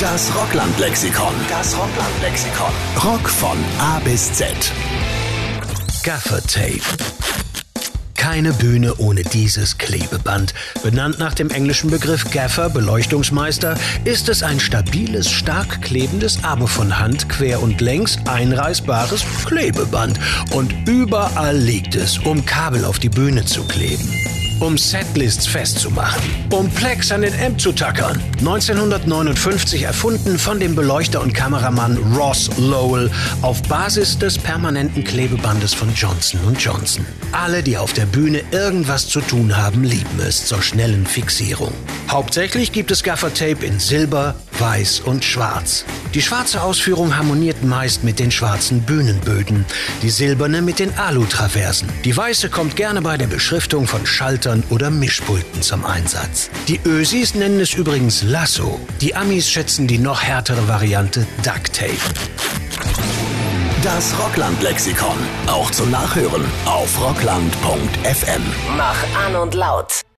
Das Rockland-Lexikon. Das Rockland-Lexikon. Rock von A bis Z. Gaffer-Tape. Keine Bühne ohne dieses Klebeband. Benannt nach dem englischen Begriff Gaffer, Beleuchtungsmeister, ist es ein stabiles, stark klebendes, aber von Hand quer und längs einreißbares Klebeband. Und überall liegt es, um Kabel auf die Bühne zu kleben, um Setlists festzumachen, um Plex an den Amp zu tackern. 1959 erfunden von dem Beleuchter und Kameramann Ross Lowell auf Basis des permanenten Klebebandes von Johnson & Johnson. Alle, die auf der Bühne irgendwas zu tun haben, lieben es zur schnellen Fixierung. Hauptsächlich gibt es Gaffer-Tape in Silber, Weiß und Schwarz. Die schwarze Ausführung harmoniert meist mit den schwarzen Bühnenböden, die silberne mit den Alu-Traversen. Die weiße kommt gerne bei der Beschriftung von Schaltern oder Mischpulten zum Einsatz. Die Ösis nennen es übrigens Lasso. Die Amis schätzen die noch härtere Variante Duct Tape. Das Rockland-Lexikon. Auch zum Nachhören auf rockland.fm. Mach an und laut.